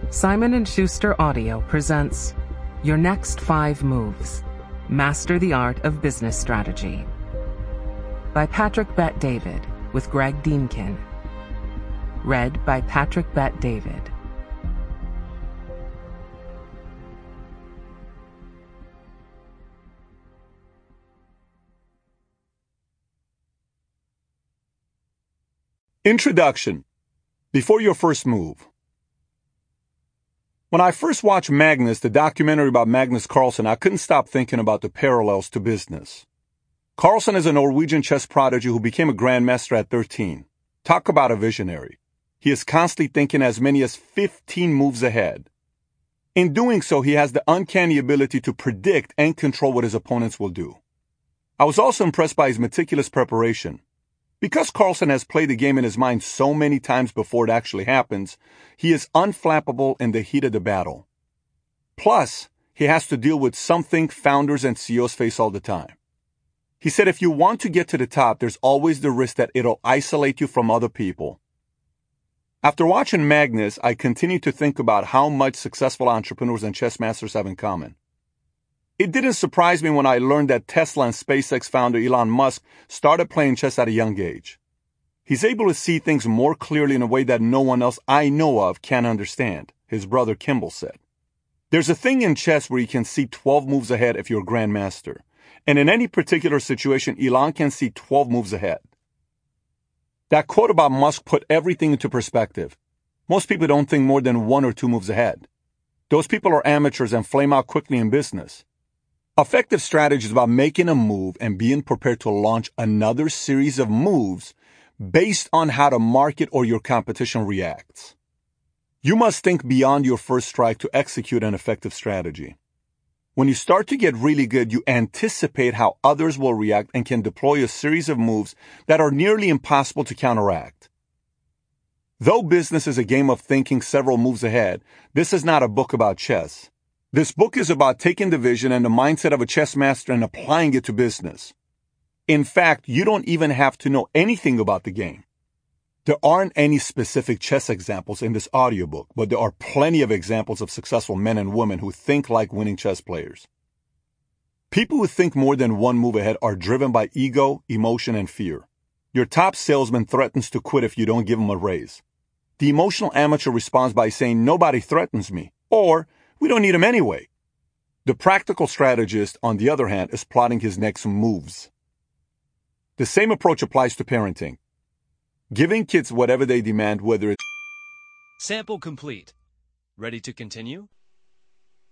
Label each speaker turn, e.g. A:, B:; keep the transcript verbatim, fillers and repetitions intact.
A: Simon and Schuster Audio presents Your Next Five Moves. Master the Art of Business Strategy. By Patrick Bet-David with Greg Deankin. Read by Patrick Bet-David.
B: Introduction. Before your first move. When I first watched Magnus, the documentary about Magnus Carlsen, I couldn't stop thinking about the parallels to business. Carlsen is a Norwegian chess prodigy who became a grandmaster at thirteen. Talk about a visionary. He is constantly thinking as many as fifteen moves ahead. In doing so, he has the uncanny ability to predict and control what his opponents will do. I was also impressed by his meticulous preparation. Because Carlsen has played the game in his mind so many times before it actually happens, he is unflappable in the heat of the battle. Plus, he has to deal with something founders and C E Os face all the time. He said if you want to get to the top, there's always the risk that it'll isolate you from other people. After watching Magnus, I continue to think about how much successful entrepreneurs and chess masters have in common. It didn't surprise me when I learned that Tesla and SpaceX founder Elon Musk started playing chess at a young age. He's able to see things more clearly in a way that no one else I know of can understand, his brother Kimball said. There's a thing in chess where you can see twelve moves ahead if you're a grandmaster. And in any particular situation, Elon can see twelve moves ahead. That quote about Musk put everything into perspective. Most people don't think more than one or two moves ahead. Those people are amateurs and flame out quickly in business. Effective strategy is about making a move and being prepared to launch another series of moves based on how the market or your competition reacts. You must think beyond your first strike to execute an effective strategy. When you start to get really good, you anticipate how others will react and can deploy a series of moves that are nearly impossible to counteract. Though business is a game of thinking several moves ahead, this is not a book about chess. This book is about taking the vision and the mindset of a chess master and applying it to business. In fact, you don't even have to know anything about the game. There aren't any specific chess examples in this audiobook, but there are plenty of examples of successful men and women who think like winning chess players. People who think more than one move ahead are driven by ego, emotion, and fear. Your top salesman threatens to quit if you don't give him a raise. The emotional amateur responds by saying, "Nobody threatens me," or "We don't need him anyway." The practical strategist, on the other hand, is plotting his next moves. The same approach applies to parenting. Giving kids whatever they demand, whether it's
C: Sample complete. Ready to continue?